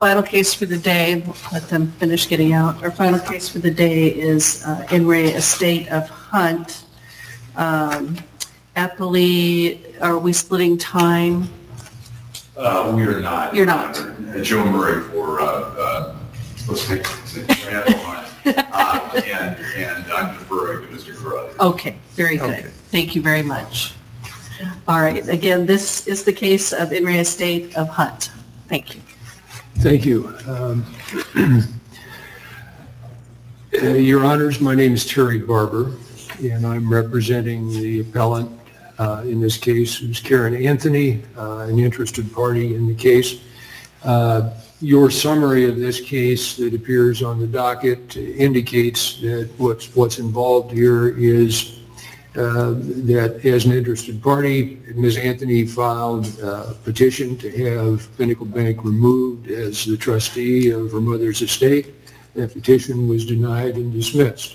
final case for the day, let them finish getting out. Our final case for the day is In Re Estate of Hunt. Appellee, are we splitting time? We are not. You're not. Joe Murray for, let's take and I'm deferring to Mr. Carruthers. Okay, very good. Okay. Thank you very much. All right, again, this is the case of In Re Estate of Hunt. Thank you. Thank you. Your Honors, my name is Terry Barber, and I'm representing the appellant in this case, who's Karen Anthony, an interested party in the case. Your summary of this case that appears on the docket indicates that what's involved here is that as an interested party, Ms. Anthony filed a petition to have Pinnacle Bank removed as the trustee of her mother's estate. That petition was denied and dismissed.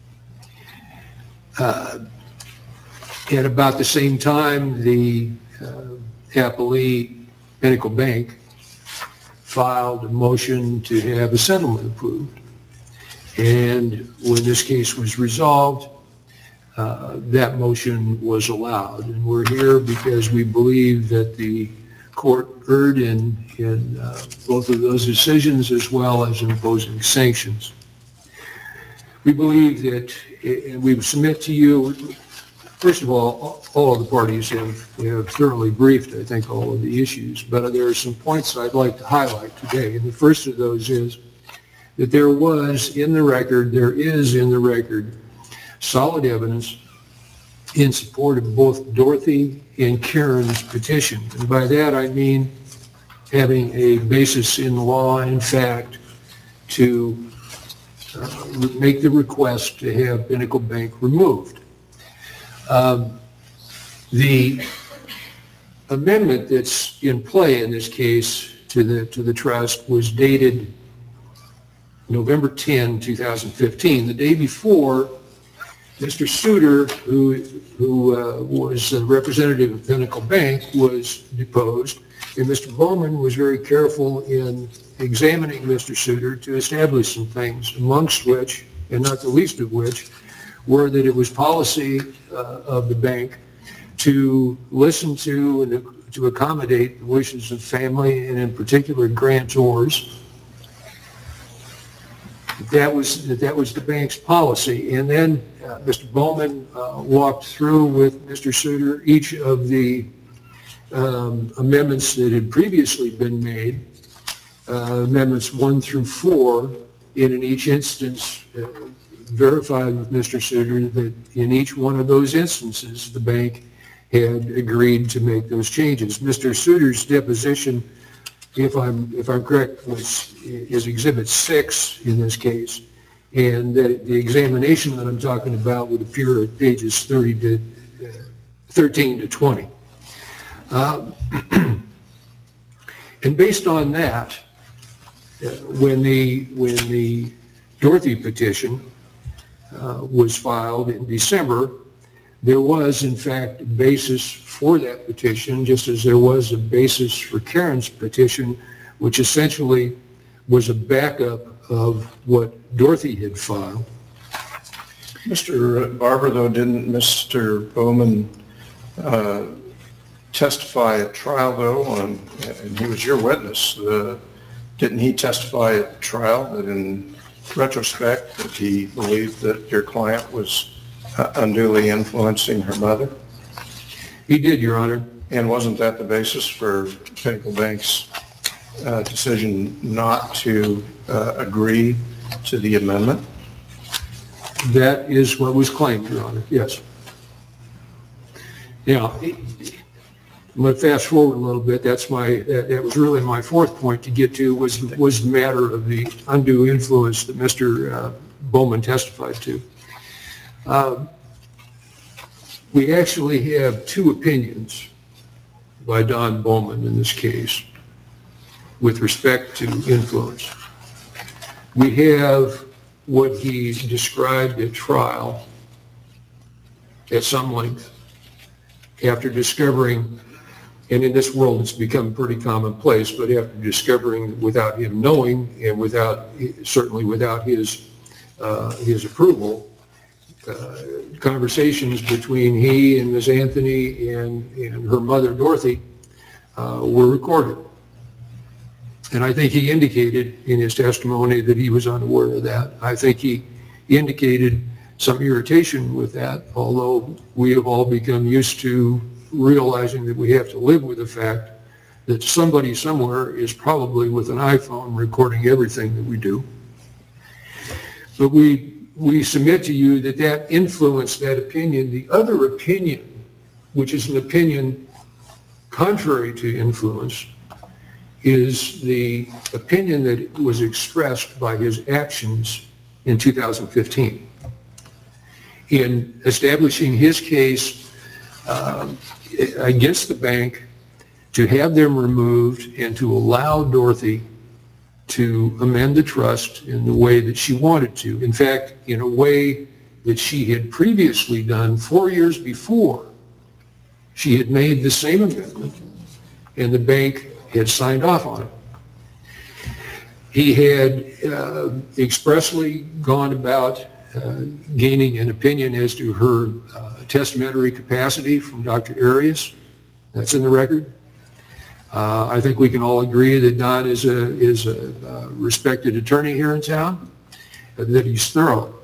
At about the same time, the appellee, Pinnacle Bank, filed a motion to have a settlement approved. And when this case was resolved, that motion was allowed. And we're here because we believe that the court erred in both of those decisions as well as imposing sanctions. We believe that, and we submit to you, first of all of the parties have thoroughly briefed, I think, all of the issues, but there are some points I'd like to highlight today. And the first of those is that there is in the record, solid evidence in support of both Dorothy and Karen's petition. And by that I mean having a basis in law and fact to make the request to have Pinnacle Bank removed. The amendment that's in play in this case to the trust was dated November 10, 2015, the day before Mr. Suter, who was a representative of Pinnacle Bank, was deposed, and Mr. Bowman was very careful in examining Mr. Suter to establish some things, amongst which, and not the least of which, were that it was policy of the bank to listen to and to accommodate the wishes of family, and in particular grantors. That was the bank's policy. And then Mr. Bowman walked through with Mr. Suter each of the amendments that had previously been made, amendments 1 through 4, and in each instance verified with Mr. Suter that in each one of those instances the bank had agreed to make those changes. Mr. Suter's deposition, if I'm correct, is Exhibit 6 in this case, and the examination that I'm talking about would appear at pages 13 to 20. And based on that, when the Dorothy petition was filed in December, there was, in fact, a basis for that petition, just as there was a basis for Karen's petition, which essentially was a backup of what Dorothy had filed. Mr. Barber, though, didn't Mr. Bowman testify at trial, though, and he was your witness? Didn't he testify at trial that in retrospect that he believed that your client was unduly influencing her mother? He did, Your Honor. And wasn't that the basis for Pinnacle Bank's decision not to agree to the amendment? That is what was claimed, Your Honor, yes. Now, I'm going to fast forward a little bit. That was really my fourth point to get to, was the matter of the undue influence that Mr. Bowman testified to. We actually have two opinions by Don Bowman in this case with respect to influence. We have what he described at trial at some length after discovering And in this world, it's become pretty commonplace, but after discovering without him knowing and certainly without his approval, conversations between he and Ms. Anthony and her mother, Dorothy, were recorded. And I think he indicated in his testimony that he was unaware of that. I think he indicated some irritation with that, although we have all become used to realizing that we have to live with the fact that somebody somewhere is probably with an iPhone recording everything that we do. But we submit to you that that influenced that opinion. The other opinion, which is an opinion contrary to influence, is the opinion that was expressed by his actions in 2015. In establishing his case against the bank to have them removed and to allow Dorothy to amend the trust in the way that she wanted to. In fact, in a way that she had previously done 4 years before. She had made the same amendment and the bank had signed off on it. He had expressly gone about gaining an opinion as to her testamentary capacity from Dr. Arias. That's in the record. I think we can all agree that Don is a respected attorney here in town, that he's thorough.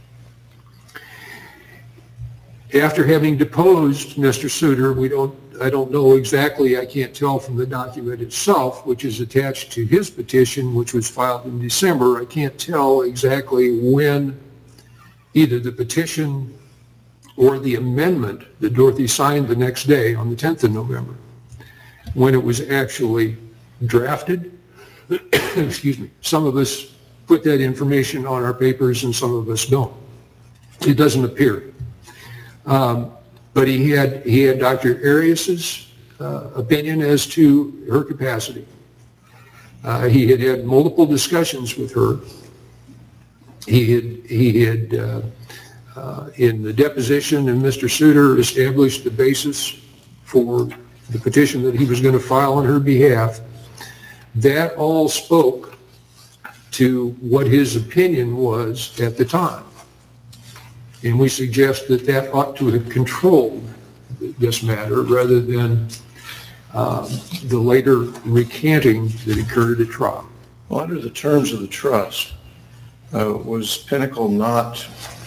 After having deposed Mr. Suter, I don't know exactly, I can't tell from the document itself, which is attached to his petition, which was filed in December. I can't tell exactly when either the petition or the amendment that Dorothy signed the next day on the 10th of November, when it was actually drafted. Excuse me. Some of us put that information on our papers and some of us don't. It doesn't appear. But he had Dr. Arias's opinion as to her capacity. He had multiple discussions with her. He had in the deposition, and Mr. Suter established the basis for the petition that he was going to file on her behalf. That all spoke to what his opinion was at the time. And we suggest that that ought to have controlled this matter rather than the later recanting that occurred at trial. Well, under the terms of the trust, was Pinnacle not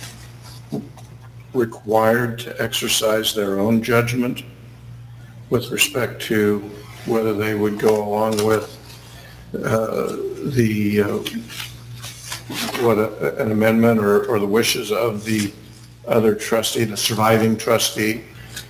required to exercise their own judgment with respect to whether they would go along with an amendment or the wishes of the other trustee, the surviving trustee?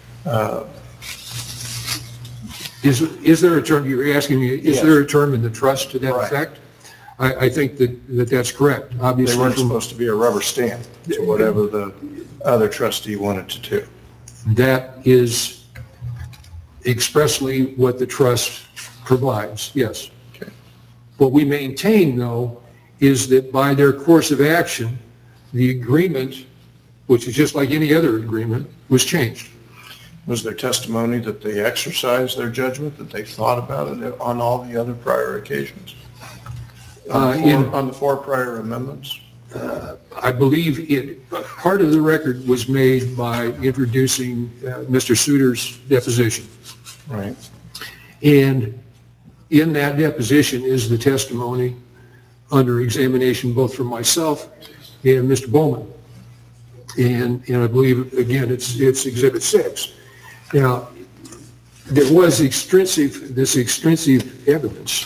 Is there a term, you're asking me, is Yes. there a term in the trust to that Right. effect? I think that's correct. Obviously, They weren't supposed to be a rubber stamp to whatever the other trustee wanted to do. that is expressly what the trust provides, yes. Okay. What we maintain, though, is that by their course of action, the agreement, which is just like any other agreement, was changed. Was there testimony that they exercised their judgment, that they thought about it on all the other prior occasions? On the four prior amendments? I believe part of the record was made by introducing Mr. Suter's deposition. Right. And in that deposition is the testimony under examination both from myself and Mr. Bowman. And I believe, again, it's Exhibit 6. Now, there was this extrinsic evidence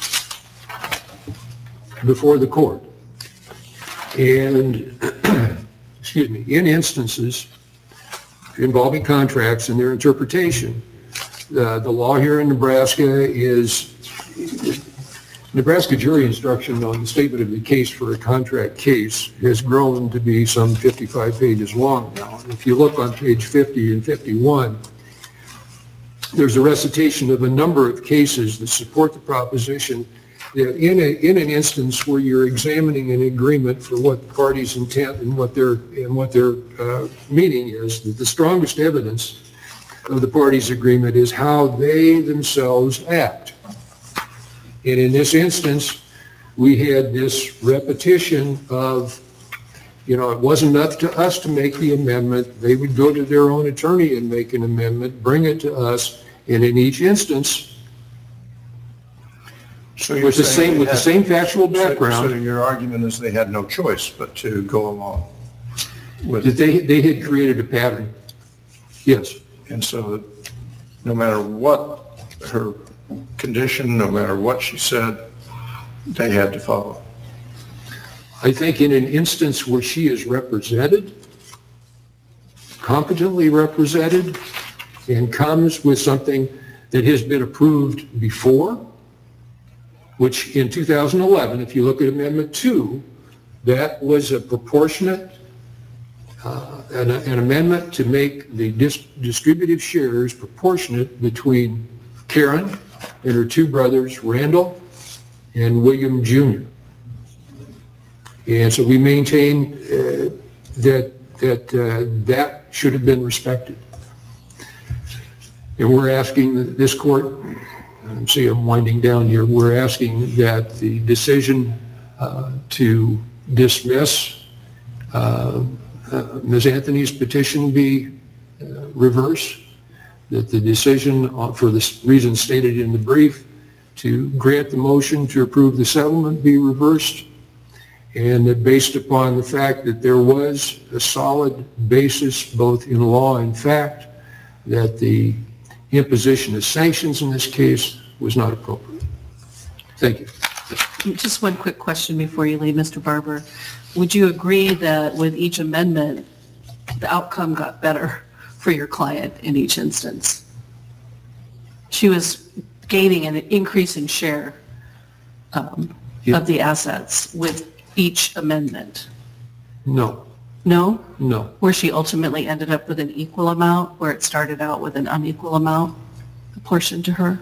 before the court. And, excuse me, in instances involving contracts and their interpretation, the law here in Nebraska is, Nebraska jury instruction on the statement of the case for a contract case has grown to be some 55 pages long now. And if you look on page 50 and 51, there's a recitation of a number of cases that support the proposition that in an instance where you're examining an agreement for what the party's intent and what their meaning is, that the strongest evidence of the parties' agreement is how they themselves act. And in this instance, we had this repetition of, it wasn't up to us to make the amendment. They would go to their own attorney and make an amendment, bring it to us, and in each instance, So you're with the saying same they had- factual So background, your argument is they had no choice but to go along with that they had created a pattern. Yes. And so no matter what her condition, no matter what she said, they had to follow. I think in an instance where she is represented, competently represented, and comes with something that has been approved before, which in 2011, if you look at Amendment 2, that was a proportionate, an amendment to make the distributive shares proportionate between Karen and her two brothers, Randall and William Jr. And so we maintain that should have been respected. And we're asking this court, see I'm winding down here, we're asking that the decision to dismiss Ms. Anthony's petition be reversed, that the decision for the reasons stated in the brief to grant the motion to approve the settlement be reversed, and that based upon the fact that there was a solid basis both in law and fact that the imposition of sanctions in this case was not appropriate. Thank you. Just one quick question before you leave, Mr. Barber. Would you agree that with each amendment, the outcome got better for your client in each instance? She was gaining an increasing share of the assets with each amendment. No, No? no. Where she ultimately ended up with an equal amount, where it started out with an unequal amount apportioned to her?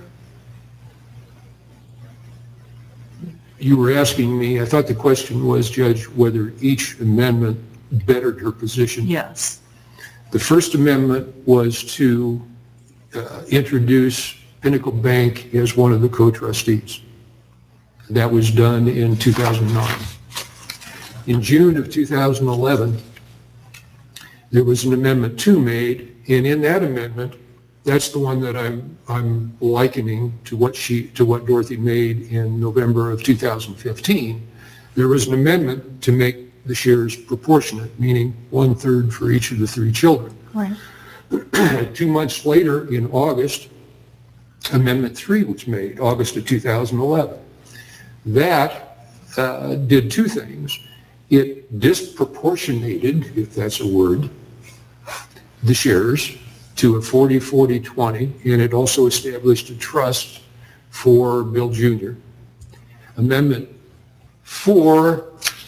You were asking me, I thought the question was, Judge, whether each amendment bettered her position. Yes. The first amendment was to introduce Pinnacle Bank as one of the co-trustees. That was done in 2009. In June of 2011, there was an Amendment 2 made, and in that amendment, that's the one that I'm likening to what Dorothy made in November of 2015. There was an amendment to make the shares proportionate, meaning 1/3 for each of the three children. Right. 2 months later, in August, Amendment 3 was made, August of 2011. That did two things. It disproportionated, if that's a word, the shares to a 40-40-20, and it also established a trust for Bill Jr. Amendment 4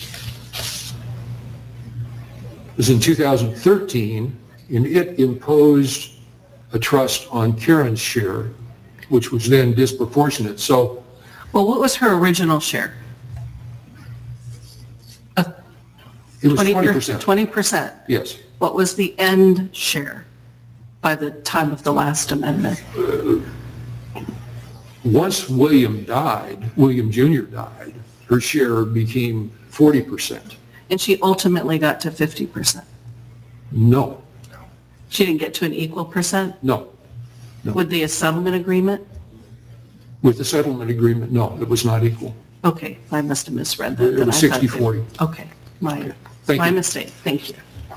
was in 2013, and it imposed a trust on Karen's share, which was then disproportionate. So, Well, what was her original share? it was 20%. 20%. Yes. What was the end share by the time of the last amendment? Once William Jr. died, her share became 40%. And she ultimately got to 50%. No, She didn't get to an equal percent no. with the settlement agreement? With the settlement agreement, no, it was not equal. Okay, I must have misread that. It then. was I thought 60-40. that- Okay, my Thank you. mistake. Thank you.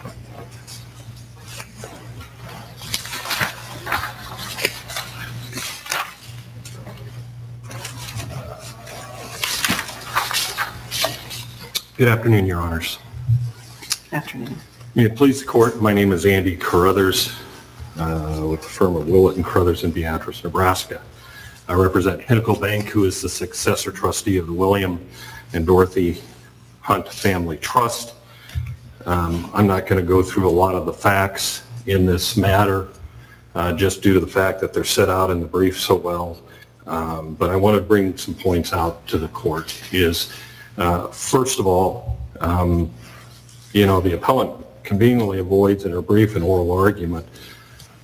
Good afternoon, Your Honors. Afternoon. May it please the court, my name is Andy Carruthers with the firm of Willett and Carruthers in Beatrice, Nebraska. I represent Pinnacle Bank, who is the successor trustee of the William and Dorothy Hunt Family Trust. I'm not going to go through a lot of the facts in this matter, just due to the fact that they're set out in the brief so well. But I want to bring some points out to the court is, first of all, the appellant conveniently avoids in her brief and oral argument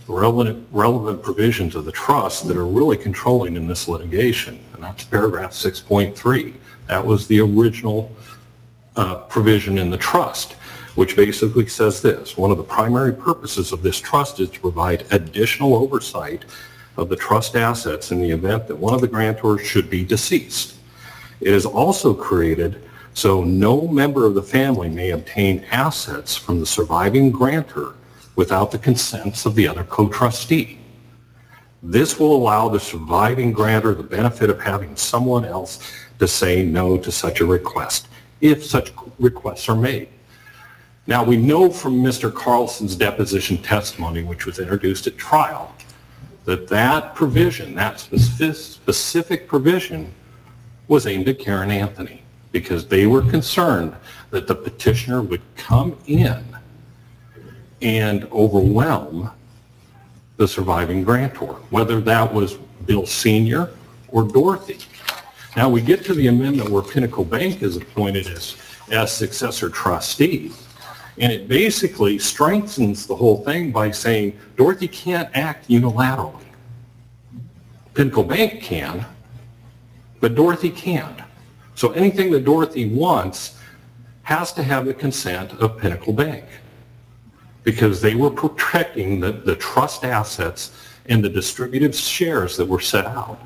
relevant provisions of the trust that are really controlling in this litigation, and that's paragraph 6.3. That was the original provision in the trust, which basically says this: one of the primary purposes of this trust is to provide additional oversight of the trust assets in the event that one of the grantors should be deceased. It is also created so no member of the family may obtain assets from the surviving grantor without the consents of the other co-trustee. This will allow the surviving grantor the benefit of having someone else to say no to such a request, if such requests are made. Now, we know from Mr. Carlson's deposition testimony, which was introduced at trial, that that provision, that specific provision, was aimed at Karen Anthony, because they were concerned that the petitioner would come in and overwhelm the surviving grantor, whether that was Bill Sr. or Dorothy. Now we get to the amendment where Pinnacle Bank is appointed as successor trustee, and it basically strengthens the whole thing by saying Dorothy can't act unilaterally. Pinnacle Bank can, but Dorothy can't. So anything that Dorothy wants has to have the consent of Pinnacle Bank, because they were protecting the trust assets and the distributive shares that were set out.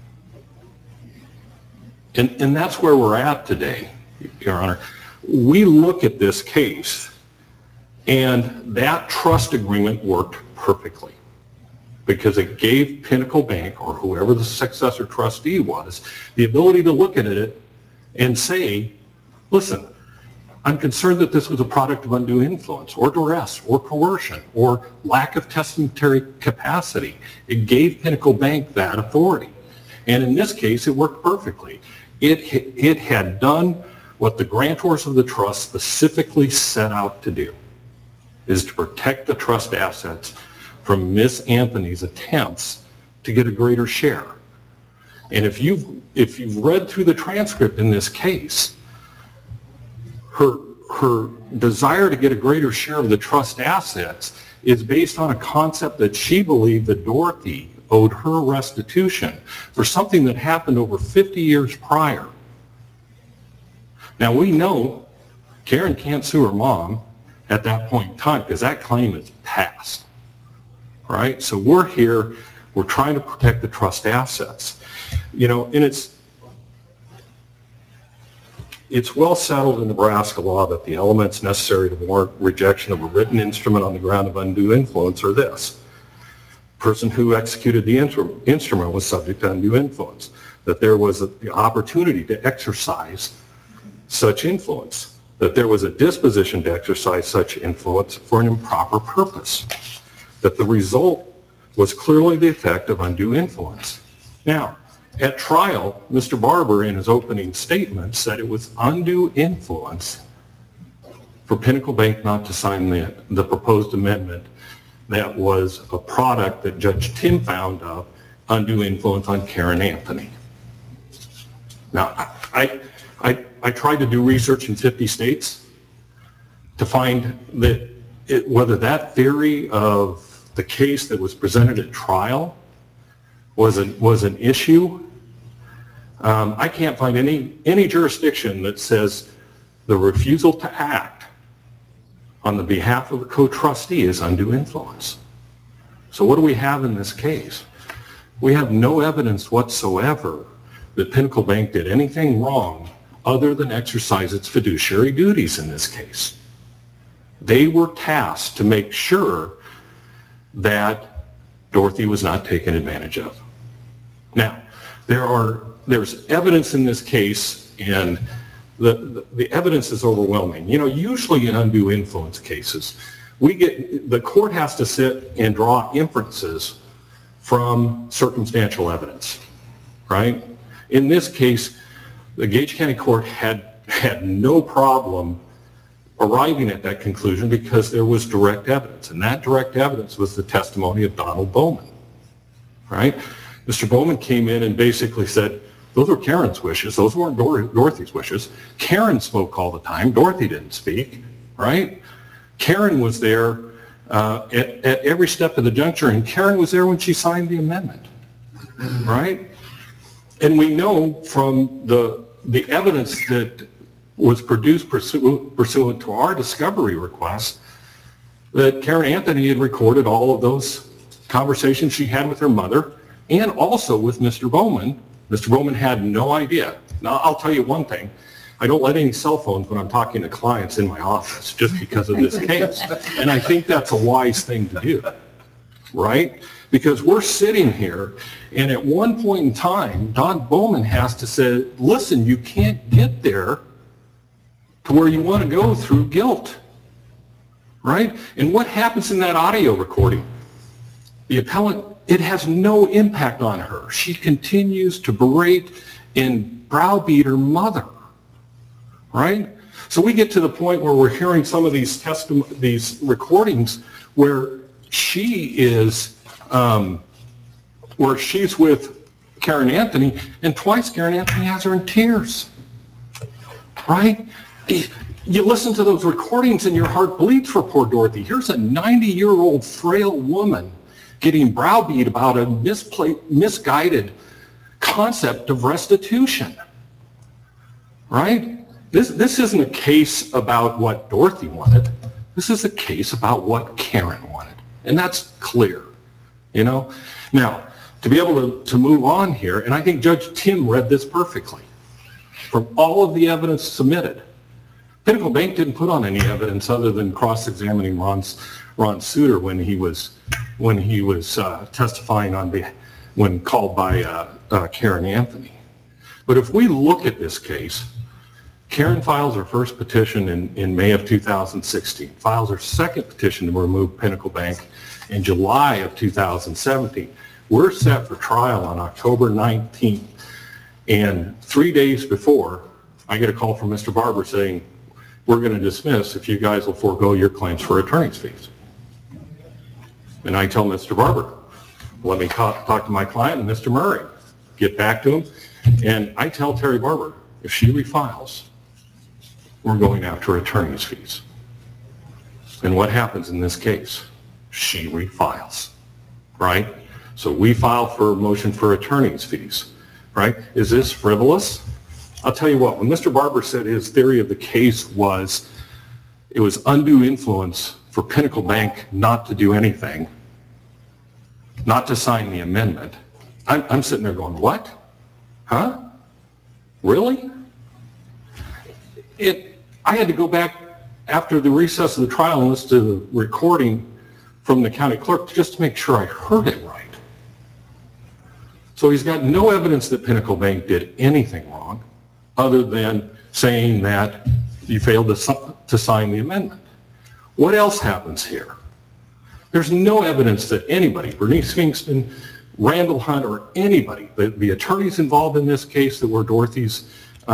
And that's where we're at today, Your Honor. We look at this case, and that trust agreement worked perfectly, because it gave Pinnacle Bank, or whoever the successor trustee was, the ability to look at it and say, listen, I'm concerned that this was a product of undue influence or duress or coercion or lack of testamentary capacity. It gave Pinnacle Bank that authority. And in this case, it worked perfectly. It had done what the grantors of the trust specifically set out to do, is to protect the trust assets from Miss Anthony's attempts to get a greater share. And if you've read through the transcript in this case, her desire to get a greater share of the trust assets is based on a concept that she believed that Dorothy owed her restitution for something that happened over 50 years prior. Now we know Karen can't sue her mom at that point in time, because that claim is passed, right? So we're here, we're trying to protect the trust assets. You know, and it's well settled in Nebraska law that the elements necessary to warrant rejection of a written instrument on the ground of undue influence are this: person who executed the instrument was subject to undue influence, that there was the opportunity to exercise such influence, that there was a disposition to exercise such influence for an improper purpose, that the result was clearly the effect of undue influence. Now, at trial, Mr. Barber, in his opening statement, said it was undue influence for Pinnacle Bank not to sign the proposed amendment that was a product that Judge Tim found of undue influence on Karen Anthony. Now, I tried to do research in 50 states to find that whether that theory of the case that was presented at trial was an issue. I can't find any jurisdiction that says the refusal to act on the behalf of the co-trustee is undue influence. So what do we have in this case? We have no evidence whatsoever that Pinnacle Bank did anything wrong other than exercise its fiduciary duties in this case. They were tasked to make sure that Dorothy was not taken advantage of. Now, there's evidence in this case, and the evidence is overwhelming. You know, usually in undue influence cases, the court has to sit and draw inferences from circumstantial evidence, right? In this case, the Gage County Court had no problem arriving at that conclusion because there was direct evidence, and that direct evidence was the testimony of Donald Bowman, right? Mr. Bowman came in and basically said, those were Karen's wishes, those weren't Dorothy's wishes. Karen spoke all the time, Dorothy didn't speak, right? Karen was there at every step of the juncture, and Karen was there when she signed the amendment, right? And we know from the evidence that was produced pursuant to our discovery request that Karen Anthony had recorded all of those conversations she had with her mother and also with Mr. Bowman. Mr. Bowman had no idea. Now, I'll tell you one thing. I don't let any cell phones when I'm talking to clients in my office just because of this case. And I think that's a wise thing to do, right? Because we're sitting here, and at one point in time, Don Bowman has to say, listen, you can't get there to where you want to go through guilt, right? And what happens in that audio recording? The appellant, it has no impact on her. She continues to berate and browbeat her mother, right? So we get to the point where we're hearing some of these recordings where she is, where she's with Karen Anthony, and twice Karen Anthony has her in tears, right? You listen to those recordings and your heart bleeds for poor Dorothy. Here's a 90-year-old frail woman getting browbeat about a misguided concept of restitution, right? This isn't a case about what Dorothy wanted. This is a case about what Karen wanted. And that's clear, you know? Now, to be able to move on here, and I think Judge Tim read this perfectly, from all of the evidence submitted, Pinnacle Bank didn't put on any evidence other than cross-examining Ron Suter when he was testifying when called by Karen Anthony. But if we look at this case, Karen files her first petition in May of 2016, files her second petition to remove Pinnacle Bank in July of 2017. We're set for trial on October 19th, and 3 days before, I get a call from Mr. Barber saying, we're going to dismiss if you guys will forego your claims for attorney's fees. And I tell Mr. Barber, let me talk to my client and Mr. Murray, get back to him, and I tell Terry Barber, if she refiles, we're going after attorney's fees. And what happens in this case? She refiles, right? So we file for a motion for attorney's fees, right? Is this frivolous? I'll tell you what, when Mr. Barber said his theory of the case was it was undue influence for Pinnacle Bank not to do anything, not to sign the amendment, I'm sitting there going, what? Huh? Really? I had to go back after the recess of the trial and listen to the recording from the county clerk just to make sure I heard it right. So he's got no evidence that Pinnacle Bank did anything wrong other than saying that you failed to sign the amendment. What else happens here? There's no evidence that anybody, Bernice Kingston, Randall Hunt, or anybody, the attorneys involved in this case that were Dorothy's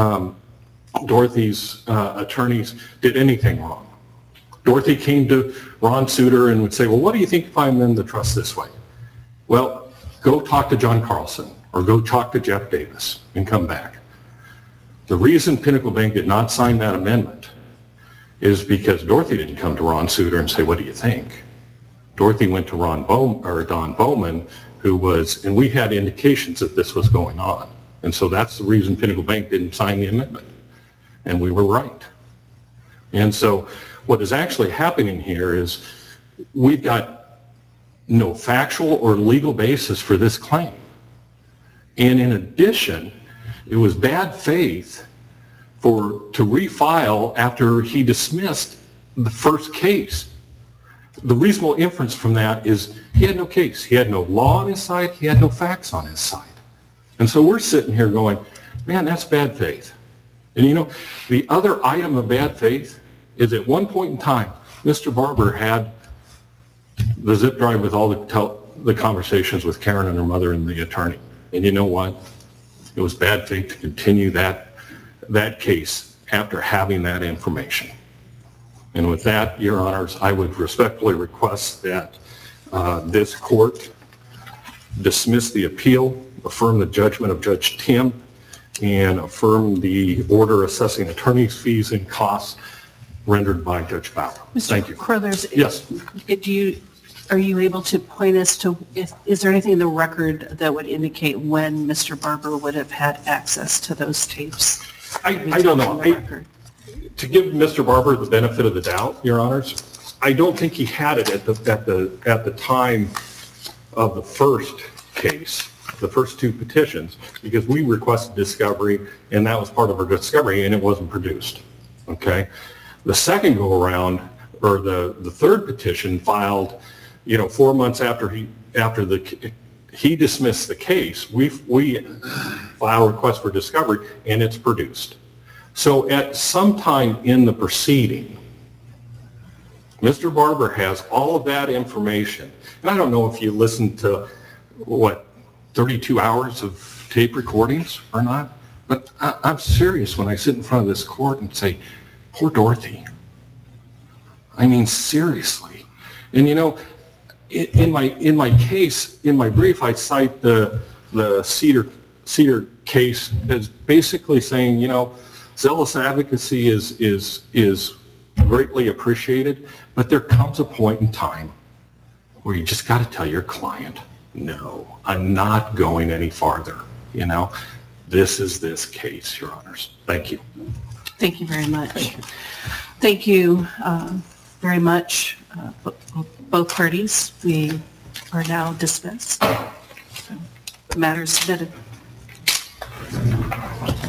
attorneys, did anything wrong. Dorothy came to Ron Suter and would say, well, what do you think if I amend the trust this way? Well, go talk to John Carlson or go talk to Jeff Davis and come back. The reason Pinnacle Bank did not sign that amendment is because Dorothy didn't come to Ron Suter and say, what do you think? Dorothy went to Don Bowman, who was, and we had indications that this was going on. And so that's the reason Pinnacle Bank didn't sign the amendment. And we were right. And so what is actually happening here is we've got no factual or legal basis for this claim. And in addition, it was bad faith to refile after he dismissed the first case. The reasonable inference from that is he had no case. He had no law on his side. He had no facts on his side. And so we're sitting here going, man, that's bad faith. And you know, the other item of bad faith is at one point in time, Mr. Barber had the zip drive with all the conversations with Karen and her mother and the attorney. And you know what? It was bad faith to continue that case after having that information. And with that, Your Honors, I would respectfully request that this court dismiss the appeal, affirm the judgment of Judge Tim, and affirm the order assessing attorney's fees and costs rendered by Judge Bauer. Thank you. Mr. Crothers? Yes. Are you able to point us to, is there anything in the record that would indicate when Mr. Barber would have had access to those tapes? I don't know. To give Mr. Barber the benefit of the doubt, Your Honors, I don't think he had it at the time of the first case, the first two petitions, because we requested discovery, and that was part of our discovery, and it wasn't produced. Okay? The second go-around, or the third petition filed, 4 months after he dismissed the case, we file a request for discovery, and it's produced. So at some time in the proceeding, Mr. Barber has all of that information. And I don't know if you listened to, 32 hours of tape recordings or not, but I'm serious when I sit in front of this court and say, poor Dorothy. I mean, seriously. And in my case, in my brief, I cite the Cedar case as basically saying, zealous advocacy is greatly appreciated, but there comes a point in time where you just got to tell your client, no, I'm not going any farther. This is this case, Your Honors. Thank you. Thank you very much. Thank you very much, both parties. We are now dismissed. The matter is submitted.